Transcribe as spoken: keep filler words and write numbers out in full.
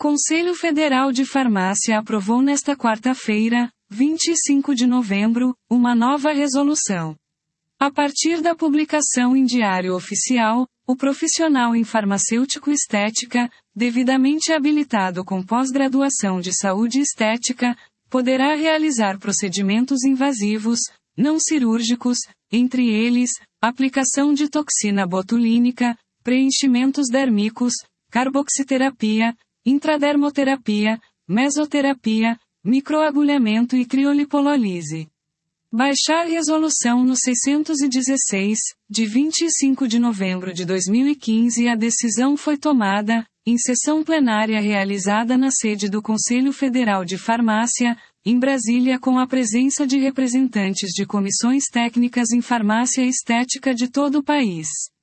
Conselho Federal de Farmácia aprovou nesta quarta-feira, vinte e cinco de novembro, uma nova resolução. A partir da publicação em Diário Oficial, o profissional em farmacêutico estética, devidamente habilitado com pós-graduação de saúde estética, poderá realizar procedimentos invasivos, não cirúrgicos, entre eles, aplicação de toxina botulínica, preenchimentos dérmicos, carboxiterapia, intradermoterapia, mesoterapia, microagulhamento e criolipolólise. Baixar resolução no seiscentos e dezesseis, de vinte e cinco de novembro de dois mil e quinze. A decisão foi tomada, em sessão plenária realizada na sede do Conselho Federal de Farmácia, em Brasília, com a presença de representantes de comissões técnicas em farmácia estética de todo o país.